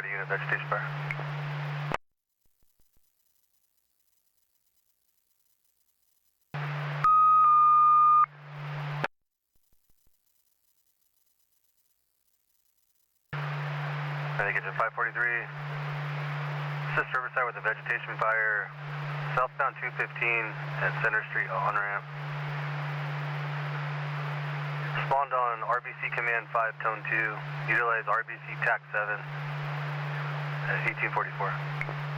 Rider unit, vegetation fire. I think it's at 543. Assist Riverside with a vegetation fire, southbound 215 at Center Street on-ramp. Spawned on RBC Command 5, Tone 2. Utilize RBC TAC 7 at 1844.